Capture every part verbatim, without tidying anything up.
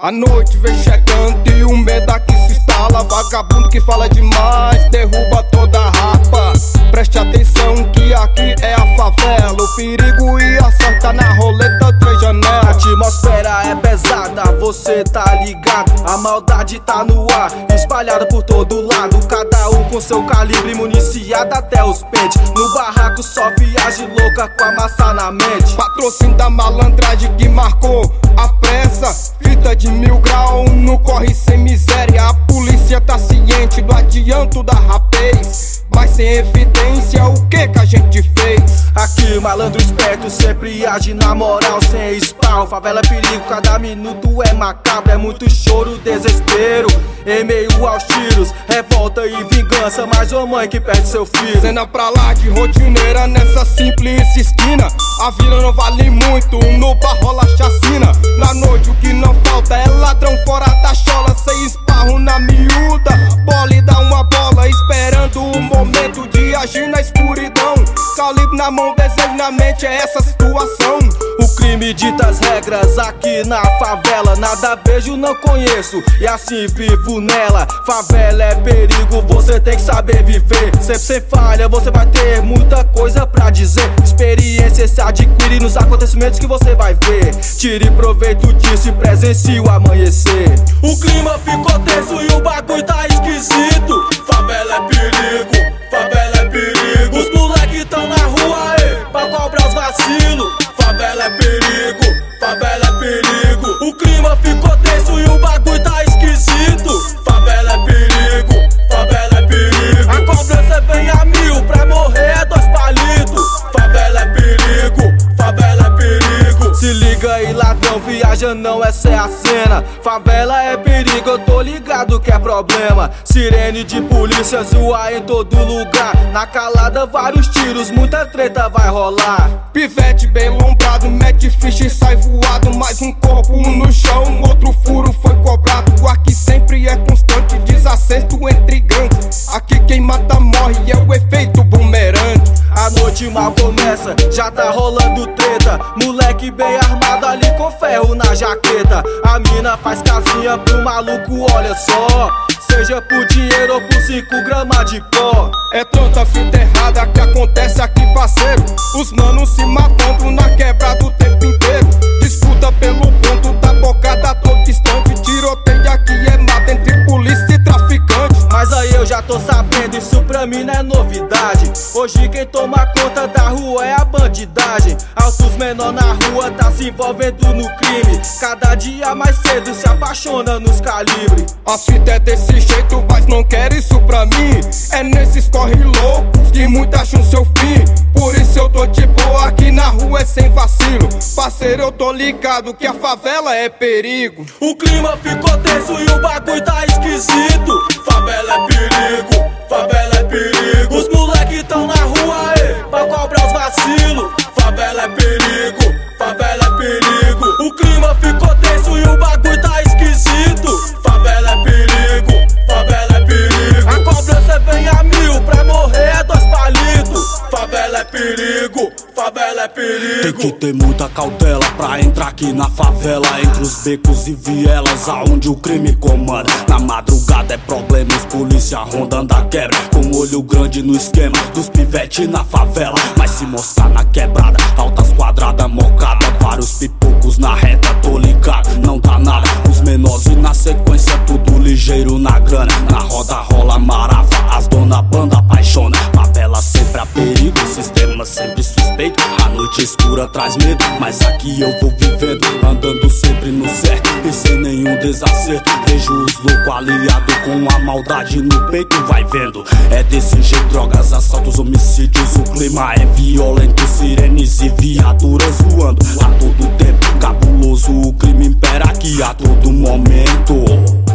A noite vem chegando e o medo aqui se instala. Vagabundo que fala demais derruba toda a rapa. Preste atenção que aqui é a favela. O perigo e a sorte tá na roleta três janelas. A atmosfera é pesada, você tá ligado. A maldade tá no ar, espalhada por todo lado. Cada um com seu calibre, municiado até os pentes. No barraco só viagem louca com a massa na mente. Patrocínio da malandragem que marcou a pressa. Fita de mil grau no corre sem miséria. A polícia tá ciente do adianto da rapaz, mas sem evidência o que que a gente fez. Aqui malandro esperto sempre age na moral, sem spawn. Favela é perigo, cada minuto é macabro. É muito choro, desespero em meio aos tiros, revolta e vingança, mas ô mãe que perde seu filho. Cena pra lá de rotineira nessa simples esquina. A vida não vale muito, no bar rola chacina. Na noite o que não falta é ladrão fora da chola. Sem esparro na miúda, bola e dá uma bola, esperando o momento de agir na escuridão. Calibre na mão, desejo na mente, é essa situação. O crime dita as regras aqui na favela. Nada vejo, não conheço e assim vivo nela. Favela é perigo, você tem que saber viver. Sempre sem falha, você vai ter muita coisa pra dizer. Experiência se adquire nos acontecimentos que você vai ver. Tire proveito disso e presencie o amanhecer. O clima ficou tenso e o bagulho tá esquisito. Favela é perigo, favela é perigo. Os moleque tão na rua aí pra cobrar os vacilos. Favela é perigo, favela é perigo. O clima ficou tenso e o bagulho tá esquisito. Favela é perigo, favela é perigo. A cobrança vem a mil, pra morrer é dois palitos. Favela é perigo, favela é perigo. Se liga aí ladrão, viaja não, essa é a cena. Favela é perigo, eu tô ligado que é problema. Sirene de polícia zoa em todo lugar. Na calada vários tiros, muita treta vai rolar. Pivete bem lombrado, mete ficha e sai voado. Mais um corpo no chão, outro furo foi cobrado. Aqui sempre é constante, desacerto entre gangues. Aqui quem mata morre, é o efeito bumerangue. A noite mal começa, já tá rolando treta. Moleque bem armado ali com ferro na jaqueta. A mina faz casinha pro maluco, olha só. Seja por dinheiro ou por cinco gramas de pó. É tanta fita errada que acontece aqui, parceiro. Os manos se matando na quebrada o tempo inteiro. Disputa pelo ponto da bocada todo distante. Tiroteio aqui é nada entre polícia e traficante. Mas aí eu já tô sabendo, isso pra mim não é novidade. Hoje quem toma conta da rua é a bandidagem. Altos menor na rua tá se envolvendo no crime. Cada dia mais cedo se apaixona nos calibres. A fita é desse jeito, mas não quer isso pra mim. É nesses corre loucos que muitos acham seu fim. Por isso eu tô de boa, aqui na rua é sem vacilo. Parceiro, eu tô ligado que a favela é perigo. O clima ficou tenso e o bagulho tá esquisito. Favela é perigo, favela é perigo. Os moleque tão na rua aí pra cobrar os vacilos. Favela é perigo, favela é perigo. O clima ficou tenso e o bagulho tá esquisito. Favela é perigo, favela é perigo. A cobrança vem a mil, pra morrer é dois palitos. Favela é perigo, favela é perigo. Tem que ter muita cautela pra entrar aqui na favela. Entre os becos e vielas, aonde o crime comanda. Na madrugada é problema, os polícia rondando a quebra. Com olho grande no esquema dos pivete na favela. Mas se mostrar na quebrada, altas quadradas mocadas. Vários pipocos na reta, tô ligado, não dá nada. Os menores e na sequência tudo ligeiro na grana. Na roda rola marava, as dona banda apaixona. Favela sempre a perigo, o sistema sempre suspeito. A noite escura traz medo, mas aqui eu vou vivendo. Andando sempre no certo e sem nenhum desacerto. Vejo os loucos aliados com a maldade no peito, vai vendo. É desse jeito, drogas, assaltos, homicídios. O clima é violento, sirenes e viaturas voando a todo tempo. Cabuloso, o crime impera aqui a todo momento.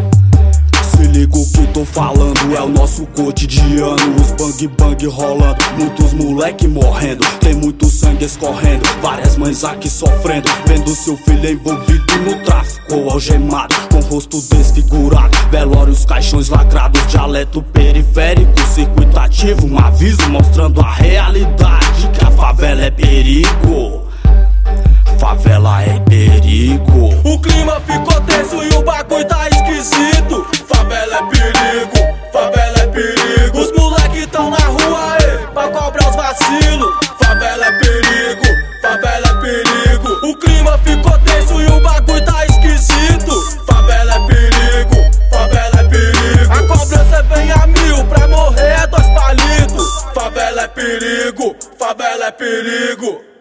Se liga o que tô falando, é o nosso cotidiano. Os bang bang rolando, muitos moleque morrendo. Tem muito sangue escorrendo, várias mães aqui sofrendo. Vendo seu filho envolvido no tráfico ou algemado, com rosto desfigurado, velórios, caixões lacrados. Dialeto periférico, circuito ativo, um aviso mostrando a realidade que a favela é perigo. favela é perigo. O clima ficou tenso e o bagulho tá esquisito. Favela é perigo, favela é perigo. Os moleque tão na rua aí pra cobrar os vacilos. Favela é perigo, favela é perigo. O clima ficou tenso e o bagulho tá esquisito. Favela é perigo, favela é perigo. A cobrança vem a mil, pra morrer é dois palitos. Favela é perigo, favela é perigo.